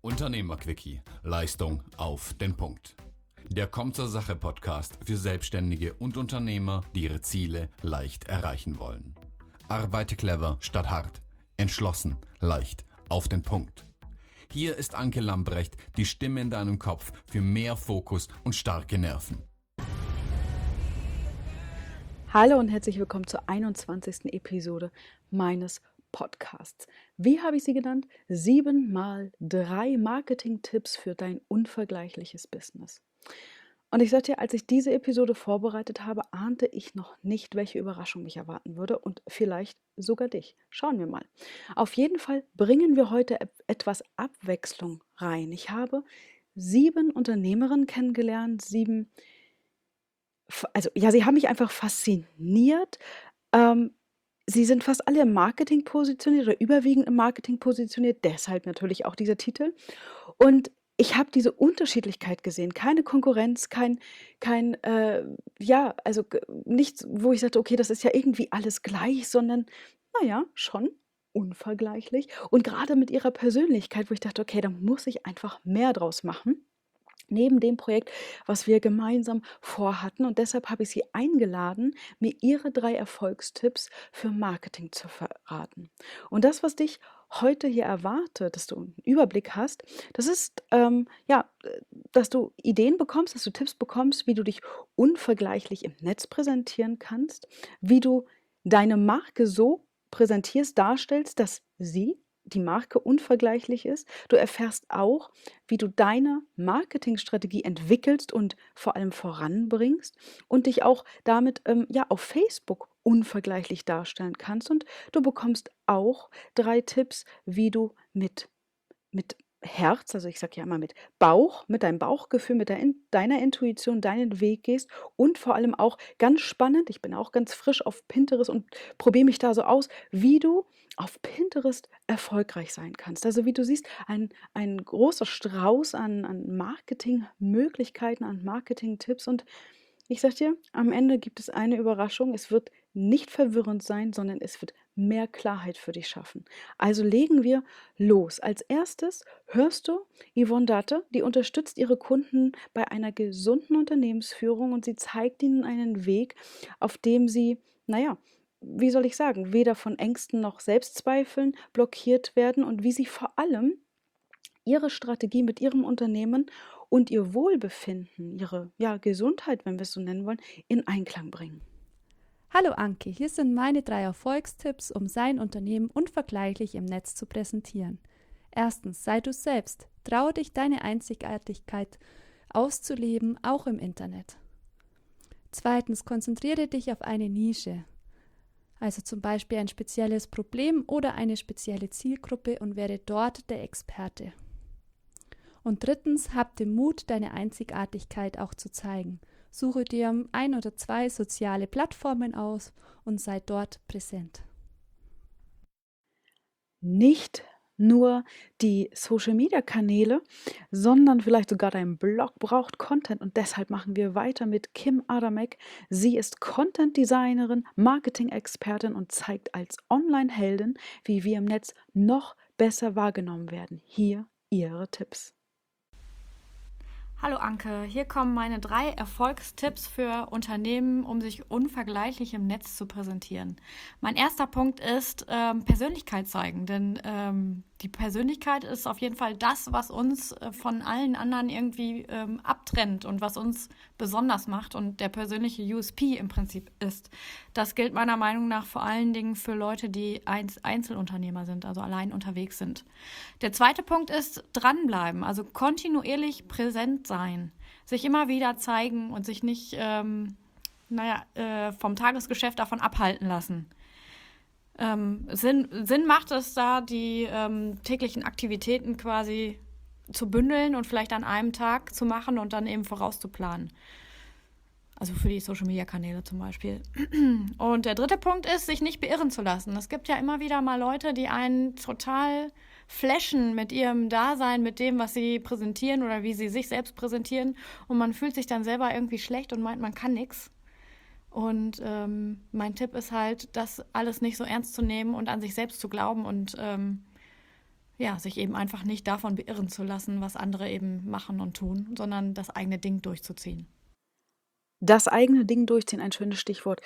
Unternehmerquickie. Leistung auf den Punkt. Der Kommt-zur-Sache-Podcast für Selbstständige und Unternehmer, die ihre Ziele leicht erreichen wollen. Arbeite clever statt hart. Entschlossen, leicht, auf den Punkt. Hier ist Anke Lambrecht, die Stimme in deinem Kopf für mehr Fokus und starke Nerven. Hallo und herzlich willkommen zur 21. Episode meines Podcasts. Wie habe ich sie genannt? 7x3 Marketing-Tipps für dein unvergleichliches Business. Und ich sagte dir, als ich diese Episode vorbereitet habe, ahnte ich noch nicht, welche Überraschung mich erwarten würde und vielleicht sogar dich. Schauen wir mal. Auf jeden Fall bringen wir heute etwas Abwechslung rein. Ich habe 7 Unternehmerinnen kennengelernt, sie haben mich einfach fasziniert. Sie sind fast alle im Marketing positioniert oder überwiegend im Marketing positioniert, deshalb natürlich auch dieser Titel. Und ich habe diese Unterschiedlichkeit gesehen, keine Konkurrenz, nichts, wo ich sagte, okay, das ist ja irgendwie alles gleich, sondern naja, schon unvergleichlich. Und gerade mit ihrer Persönlichkeit, wo ich dachte, okay, da muss ich einfach mehr draus machen. Neben dem Projekt, was wir gemeinsam vorhatten. Und deshalb habe ich sie eingeladen, mir ihre 3 Erfolgstipps für Marketing zu verraten. Und das, was dich heute hier erwartet, dass du einen Überblick hast, das ist, dass du Ideen bekommst, dass du Tipps bekommst, wie du dich unvergleichlich im Netz präsentieren kannst, wie du deine Marke so präsentierst, darstellst, dass die Marke unvergleichlich ist. Du erfährst auch, wie du deine Marketingstrategie entwickelst und vor allem voranbringst und dich auch damit auf Facebook unvergleichlich darstellen kannst. Und du bekommst auch 3 Tipps, wie du mit Herz, also ich sage ja immer mit Bauch, mit deinem Bauchgefühl, mit deiner Intuition deinen Weg gehst und vor allem auch ganz spannend, ich bin auch ganz frisch auf Pinterest und probiere mich da so aus, wie du auf Pinterest erfolgreich sein kannst. Also wie du siehst, ein großer Strauß an Marketingmöglichkeiten, an Marketingtipps und ich sage dir, am Ende gibt es eine Überraschung. Es wird nicht verwirrend sein, sondern es wird mehr Klarheit für dich schaffen. Also legen wir los. Als erstes hörst du Yvonne Datte, die unterstützt ihre Kunden bei einer gesunden Unternehmensführung und sie zeigt ihnen einen Weg, auf dem sie, wie soll ich sagen, weder von Ängsten noch Selbstzweifeln blockiert werden und wie sie vor allem ihre Strategie mit ihrem Unternehmen und ihr Wohlbefinden, ihre Gesundheit, wenn wir es so nennen wollen, in Einklang bringen. Hallo Anke, hier sind meine 3 Erfolgstipps, um sein Unternehmen unvergleichlich im Netz zu präsentieren. Erstens, sei du selbst. Traue dich, deine Einzigartigkeit auszuleben, auch im Internet. Zweitens, konzentriere dich auf eine Nische, also zum Beispiel ein spezielles Problem oder eine spezielle Zielgruppe und werde dort der Experte. Und drittens, hab den Mut, deine Einzigartigkeit auch zu zeigen. Suche dir 1 oder 2 soziale Plattformen aus und sei dort präsent. Nicht nur die Social-Media-Kanäle, sondern vielleicht sogar dein Blog braucht Content und deshalb machen wir weiter mit Kim Adamek. Sie ist Content-Designerin, Marketing-Expertin und zeigt als Online-Heldin, wie wir im Netz noch besser wahrgenommen werden. Hier ihre Tipps. Hallo Anke, hier kommen meine 3 Erfolgstipps für Unternehmen, um sich unvergleichlich im Netz zu präsentieren. Mein erster Punkt ist Persönlichkeit zeigen, denn die Persönlichkeit ist auf jeden Fall das, was uns von allen anderen irgendwie abtrennt und was uns besonders macht und der persönliche USP im Prinzip ist. Das gilt meiner Meinung nach vor allen Dingen für Leute, die Einzelunternehmer sind, also allein unterwegs sind. Der zweite Punkt ist dranbleiben, also kontinuierlich präsent sein, sich immer wieder zeigen und sich nicht vom Tagesgeschäft davon abhalten lassen. Sinn macht es da, die täglichen Aktivitäten quasi zu bündeln und vielleicht an einem Tag zu machen und dann eben vorauszuplanen. Also für die Social-Media-Kanäle zum Beispiel. Und der dritte Punkt ist, sich nicht beirren zu lassen. Es gibt ja immer wieder mal Leute, die einen total flashen mit ihrem Dasein, mit dem, was sie präsentieren oder wie sie sich selbst präsentieren. Und man fühlt sich dann selber irgendwie schlecht und meint, man kann nichts. Und mein Tipp ist halt, das alles nicht so ernst zu nehmen und an sich selbst zu glauben und ja, sich eben einfach nicht davon beirren zu lassen, was andere eben machen und tun, sondern das eigene Ding durchzuziehen. Das eigene Ding durchziehen, ein schönes Stichwort.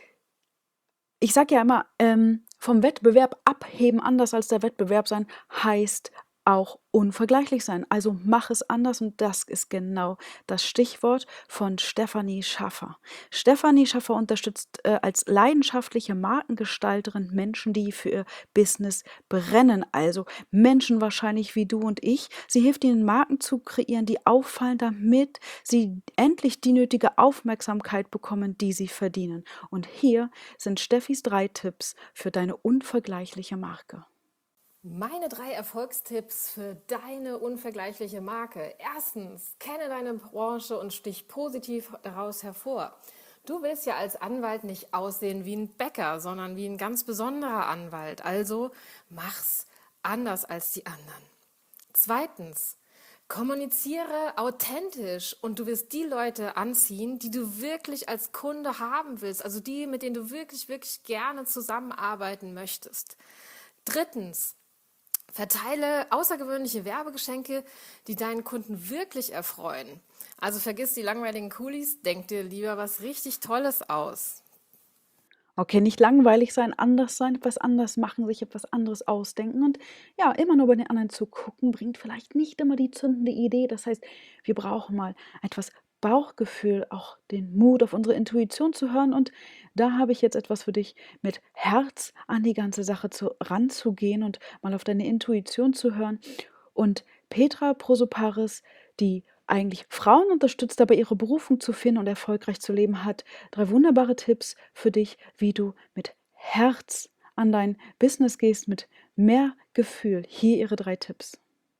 Ich sage ja immer, vom Wettbewerb abheben, anders als der Wettbewerb sein, heißt auch unvergleichlich sein. Also mach es anders und das ist genau das Stichwort von Stefanie Schaffer. Stefanie Schaffer unterstützt als leidenschaftliche Markengestalterin Menschen, die für ihr Business brennen, also Menschen wahrscheinlich wie du und ich. Sie hilft ihnen, Marken zu kreieren, die auffallen, damit sie endlich die nötige Aufmerksamkeit bekommen, die sie verdienen. Und hier sind Steffis 3 Tipps für deine unvergleichliche Marke. Meine 3 Erfolgstipps für deine unvergleichliche Marke. Erstens, kenne deine Branche und stich positiv daraus hervor. Du willst ja als Anwalt nicht aussehen wie ein Bäcker, sondern wie ein ganz besonderer Anwalt. Also mach's anders als die anderen. Zweitens, kommuniziere authentisch und du wirst die Leute anziehen, die du wirklich als Kunde haben willst, also die, mit denen du wirklich, wirklich gerne zusammenarbeiten möchtest. Drittens, verteile außergewöhnliche Werbegeschenke, die deinen Kunden wirklich erfreuen. Also vergiss die langweiligen Coolies, denk dir lieber was richtig Tolles aus. Okay, nicht langweilig sein, anders sein, etwas anders machen, sich etwas anderes ausdenken und ja, immer nur bei den anderen zu gucken, bringt vielleicht nicht immer die zündende Idee. Das heißt, wir brauchen mal etwas Bauchgefühl, auch den Mut, auf unsere Intuition zu hören. Und da habe ich jetzt etwas für dich, mit Herz an die ganze Sache ranzugehen und mal auf deine Intuition zu hören. Und Petra Prosoparis, die eigentlich Frauen unterstützt, dabei ihre Berufung zu finden und erfolgreich zu leben, hat 3 wunderbare Tipps für dich, wie du mit Herz an dein Business gehst, mit mehr Gefühl. Hier ihre 3 Tipps.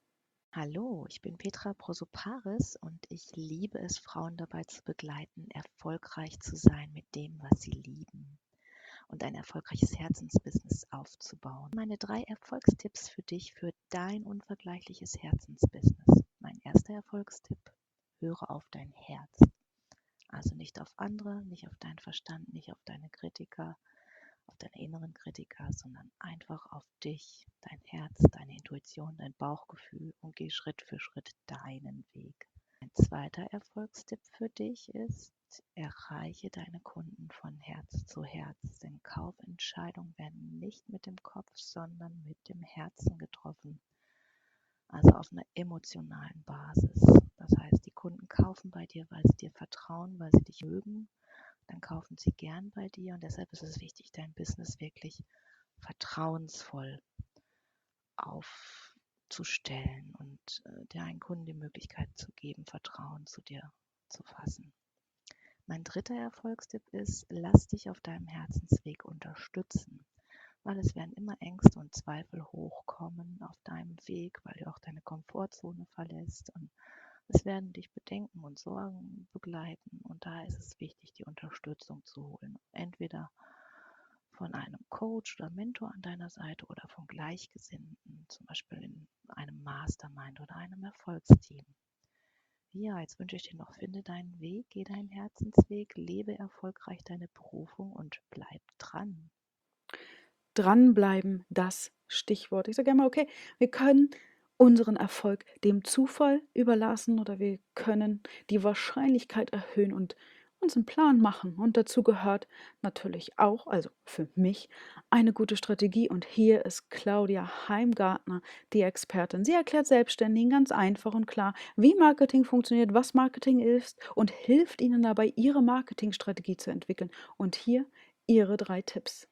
Hallo, ich bin Petra Prosoparis und ich liebe es, Frauen dabei zu begleiten, erfolgreich zu sein mit dem, was sie lieben und ein erfolgreiches Herzensbusiness aufzubauen. Meine 3 Erfolgstipps für dich für dein unvergleichliches Herzensbusiness. Mein erster Erfolgstipp: höre auf dein Herz. Also nicht auf andere, nicht auf deinen Verstand, nicht auf deine Kritiker, auf deine inneren Kritiker, sondern einfach auf dich, dein Herz, deine Intuition, dein Bauchgefühl und geh Schritt für Schritt deinen Weg. Ein zweiter Erfolgstipp für dich ist: erreiche deine Kunden von Herz zu Herz, denn Kaufentscheidungen werden nicht mit dem Kopf, sondern mit dem Herzen getroffen. Also auf einer emotionalen Basis. Das heißt, die Kunden kaufen bei dir, weil sie dir vertrauen, weil sie dich mögen. Dann kaufen sie gern bei dir und deshalb ist es wichtig, dein Business wirklich vertrauensvoll aufzustellen und deinen Kunden die Möglichkeit zu geben, Vertrauen zu dir zu fassen. Mein dritter Erfolgstipp ist: lass dich auf deinem Herzensweg unterstützen, weil es werden immer Ängste und Zweifel hochkommen auf deinem Weg, weil du auch deine Komfortzone verlässt und es werden dich Bedenken und Sorgen begleiten und da ist es wichtig, die Unterstützung zu holen. Entweder von einem Coach oder Mentor an deiner Seite oder von Gleichgesinnten, zum Beispiel in einem Mastermind oder einem Erfolgsteam. Ja, jetzt wünsche ich dir noch, finde deinen Weg, geh deinen Herzensweg, lebe erfolgreich deine Berufung und bleib dran. Dranbleiben, das Stichwort. Ich sage immer, okay, wir können unseren Erfolg dem Zufall überlassen oder wir können die Wahrscheinlichkeit erhöhen und uns einen Plan machen. Und dazu gehört natürlich auch, also für mich, eine gute Strategie. Und hier ist Claudia Heimgartner die Expertin. Sie erklärt Selbstständigen ganz einfach und klar, wie Marketing funktioniert, was Marketing ist und hilft ihnen dabei, ihre Marketingstrategie zu entwickeln. Und hier ihre 3 Tipps.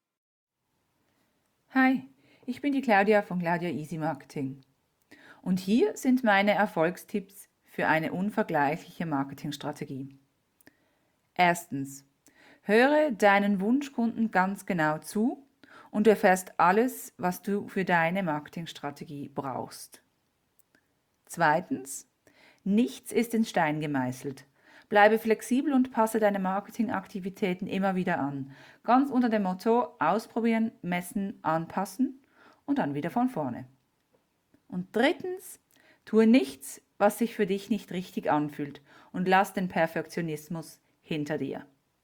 Hi, ich bin die Claudia von Claudia Easy Marketing. Und hier sind meine Erfolgstipps für eine unvergleichliche Marketingstrategie. Erstens, höre deinen Wunschkunden ganz genau zu und du erfährst alles, was du für deine Marketingstrategie brauchst. Zweitens, nichts ist in Stein gemeißelt. Bleibe flexibel und passe deine Marketingaktivitäten immer wieder an. Ganz unter dem Motto: ausprobieren, messen, anpassen und dann wieder von vorne. Und drittens, tue nichts, was sich für dich nicht richtig anfühlt und lass den Perfektionismus hinter dir.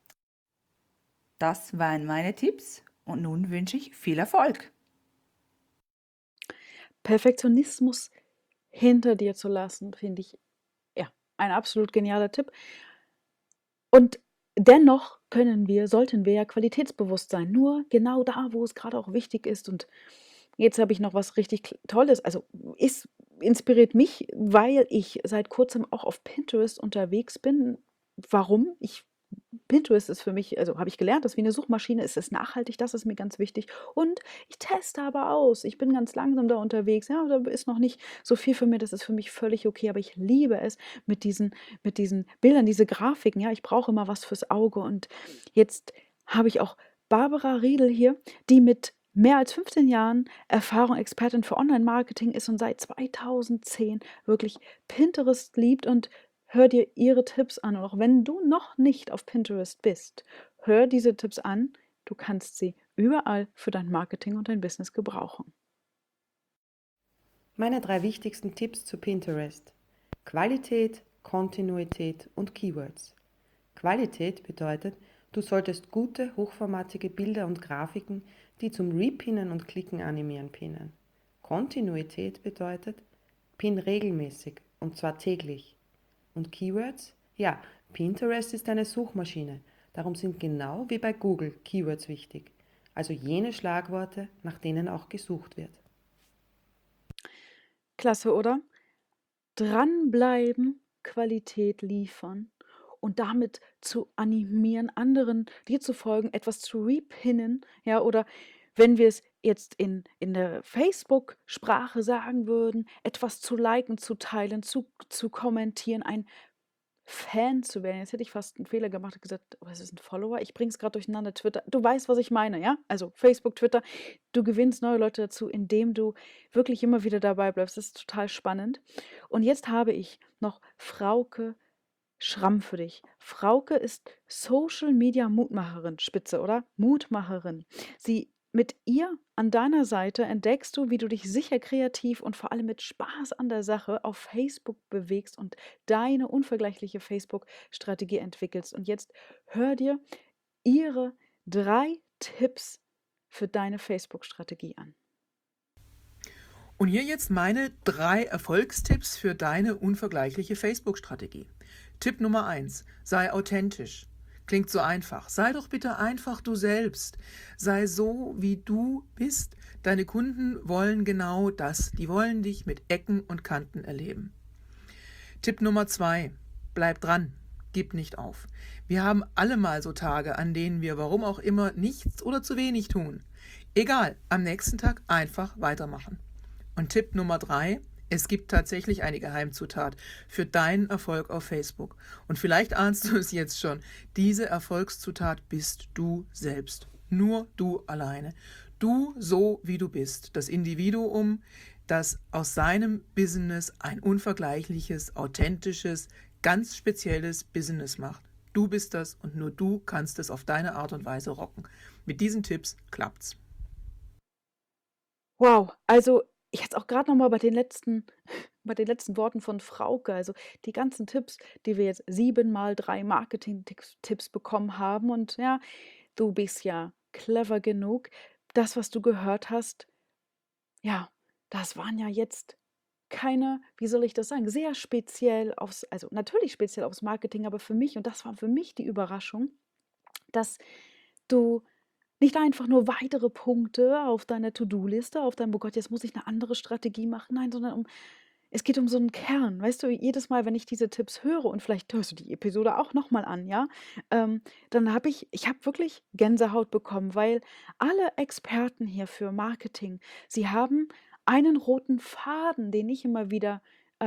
Das waren meine Tipps und nun wünsche ich viel Erfolg. Perfektionismus hinter dir zu lassen, finde ich ja ein absolut genialer Tipp. Und dennoch sollten wir ja qualitätsbewusst sein. Nur genau da, wo es gerade auch wichtig ist. Und jetzt habe ich noch was richtig Tolles. Also inspiriert mich, weil ich seit kurzem auch auf Pinterest unterwegs bin. Warum? Pinterest ist für mich, also habe ich gelernt, das ist wie eine Suchmaschine, es ist nachhaltig, das ist mir ganz wichtig. Und ich teste aber aus. Ich bin ganz langsam da unterwegs. Ja, da ist noch nicht so viel für mir, das ist für mich völlig okay, aber ich liebe es mit diesen Bildern, diese Grafiken. Ja, ich brauche immer was fürs Auge. Und jetzt habe ich auch Barbara Riedel hier, die mit mehr als 15 Jahren Erfahrung Expertin für Online-Marketing ist und seit 2010 wirklich Pinterest liebt und hör dir ihre Tipps an. Und auch wenn du noch nicht auf Pinterest bist, hör diese Tipps an. Du kannst sie überall für dein Marketing und dein Business gebrauchen. Meine 3 wichtigsten Tipps zu Pinterest: Qualität, Kontinuität und Keywords. Qualität bedeutet, du solltest gute, hochformatige Bilder und Grafiken, die zum Repinnen und Klicken animieren, pinnen. Kontinuität bedeutet, pin regelmäßig und zwar täglich. Und Keywords? Ja, Pinterest ist eine Suchmaschine, darum sind genau wie bei Google Keywords wichtig, also jene Schlagworte, nach denen auch gesucht wird. Klasse, oder? Dranbleiben, Qualität liefern und damit zu animieren, anderen dir zu folgen, etwas zu repinnen, ja, oder wenn wir es jetzt in der Facebook-Sprache sagen würden, etwas zu liken, zu teilen, zu kommentieren, ein Fan zu werden. Jetzt hätte ich fast einen Fehler gemacht und gesagt, oh, es ist ein Follower. Ich bringe es gerade durcheinander. Twitter. Du weißt, was ich meine, ja? Also Facebook, Twitter. Du gewinnst neue Leute dazu, indem du wirklich immer wieder dabei bleibst. Das ist total spannend. Und jetzt habe ich noch Frauke Schramm für dich. Frauke ist Social Media Mutmacherin, Spitze, oder? Mutmacherin. Mit ihr an deiner Seite entdeckst du, wie du dich sicher, kreativ und vor allem mit Spaß an der Sache auf Facebook bewegst und deine unvergleichliche Facebook-Strategie entwickelst. Und jetzt hör dir ihre 3 Tipps für deine Facebook-Strategie an. Und hier jetzt meine 3 Erfolgstipps für deine unvergleichliche Facebook-Strategie. Tipp Nummer 1: Sei authentisch. Klingt so einfach. Sei doch bitte einfach du selbst. Sei so, wie du bist. Deine Kunden wollen genau das. Die wollen dich mit Ecken und Kanten erleben. Tipp Nummer 2: Bleib dran. Gib nicht auf. Wir haben alle mal so Tage, an denen wir, warum auch immer, nichts oder zu wenig tun. Egal, am nächsten Tag einfach weitermachen. Und Tipp Nummer 3: Es gibt tatsächlich eine Geheimzutat für deinen Erfolg auf Facebook. Und vielleicht ahnst du es jetzt schon. Diese Erfolgszutat bist du selbst. Nur du alleine. Du so, wie du bist. Das Individuum, das aus seinem Business ein unvergleichliches, authentisches, ganz spezielles Business macht. Du bist das und nur du kannst es auf deine Art und Weise rocken. Mit diesen Tipps klappt's. Wow, also ich jetzt auch gerade noch mal bei den letzten Worten von Frauke, also die ganzen Tipps, die wir jetzt 7x3 Marketing-Tipps bekommen haben. Und ja, du bist ja clever genug. Das, was du gehört hast, ja, das waren ja jetzt keine, wie soll ich das sagen, sehr speziell also natürlich speziell aufs Marketing, aber für mich, und das war für mich die Überraschung, dass du nicht einfach nur weitere Punkte auf deiner To-Do-Liste, auf deinem, oh Gott, jetzt muss ich eine andere Strategie machen, nein, sondern es geht um so einen Kern. Weißt du, jedes Mal, wenn ich diese Tipps höre, und vielleicht hörst du die Episode auch nochmal an, ja, dann habe ich habe wirklich Gänsehaut bekommen, weil alle Experten hier für Marketing, sie haben einen roten Faden, den ich immer wieder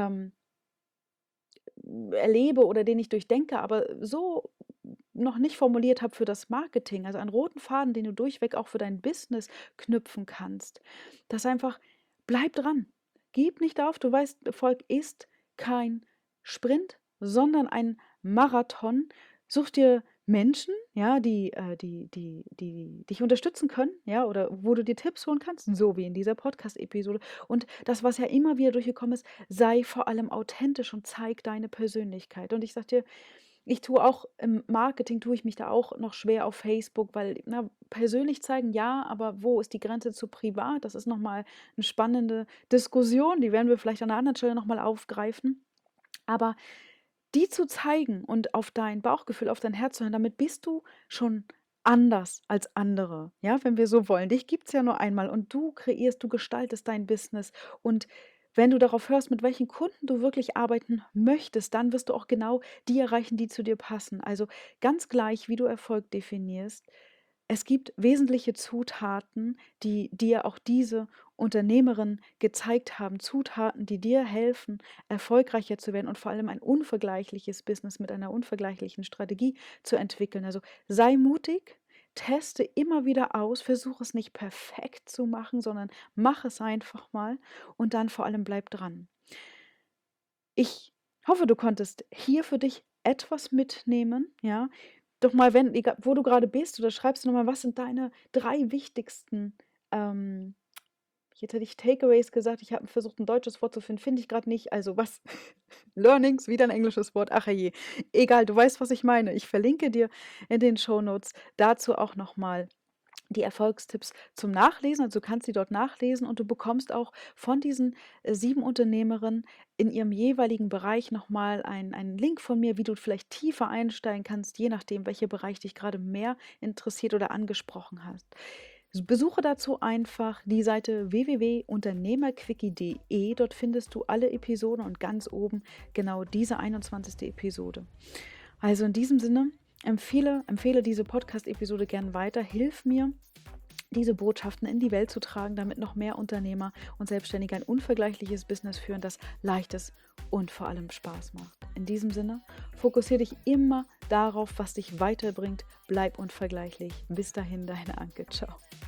erlebe oder den ich durchdenke, aber so noch nicht formuliert habe für das Marketing, also einen roten Faden, den du durchweg auch für dein Business knüpfen kannst. Das einfach, bleib dran, gib nicht auf, du weißt, Erfolg ist kein Sprint, sondern ein Marathon. Such dir Menschen, ja, die dich unterstützen können, ja, oder wo du dir Tipps holen kannst, so wie in dieser Podcast-Episode. Und das, was ja immer wieder durchgekommen ist, sei vor allem authentisch und zeig deine Persönlichkeit. Und ich sag dir, Ich tue auch im Marketing, tue ich mich da auch noch schwer auf Facebook, weil persönlich zeigen, ja, aber wo ist die Grenze zu privat? Das ist nochmal eine spannende Diskussion, die werden wir vielleicht an einer anderen Stelle nochmal aufgreifen. Aber die zu zeigen und auf dein Bauchgefühl, auf dein Herz zu hören, damit bist du schon anders als andere, ja, wenn wir so wollen. Dich gibt es ja nur einmal und du kreierst, du gestaltest dein Business. Und wenn du darauf hörst, mit welchen Kunden du wirklich arbeiten möchtest, dann wirst du auch genau die erreichen, die zu dir passen. Also ganz gleich, wie du Erfolg definierst, es gibt wesentliche Zutaten, die dir auch diese Unternehmerin gezeigt haben. Zutaten, die dir helfen, erfolgreicher zu werden und vor allem ein unvergleichliches Business mit einer unvergleichlichen Strategie zu entwickeln. Also sei mutig, teste immer wieder aus, versuche es nicht perfekt zu machen, sondern mach es einfach mal und dann vor allem bleib dran. Ich hoffe, du konntest hier für dich etwas mitnehmen, ja. Doch mal, wo du gerade bist, oder schreibst du nochmal, was sind deine 3 wichtigsten, jetzt hätte ich Takeaways gesagt, ich habe versucht, ein deutsches Wort zu finden, finde ich gerade nicht. Also was? Learnings, wieder ein englisches Wort, ach je. Egal, du weißt, was ich meine. Ich verlinke dir in den Shownotes dazu auch nochmal die Erfolgstipps zum Nachlesen, also du kannst sie dort nachlesen und du bekommst auch von diesen 7 Unternehmerinnen in ihrem jeweiligen Bereich nochmal einen Link von mir, wie du vielleicht tiefer einsteigen kannst, je nachdem, welcher Bereich dich gerade mehr interessiert oder angesprochen hast. Besuche dazu einfach die Seite www.unternehmerquickie.de. Dort findest du alle Episoden und ganz oben genau diese 21. Episode. Also in diesem Sinne, empfehle diese Podcast-Episode gern weiter. Hilf mir, diese Botschaften in die Welt zu tragen, damit noch mehr Unternehmer und Selbstständige ein unvergleichliches Business führen, das leichtes und vor allem Spaß macht. In diesem Sinne, fokussiere dich immer darauf, was dich weiterbringt. Bleib unvergleichlich. Bis dahin, deine Anke. Ciao.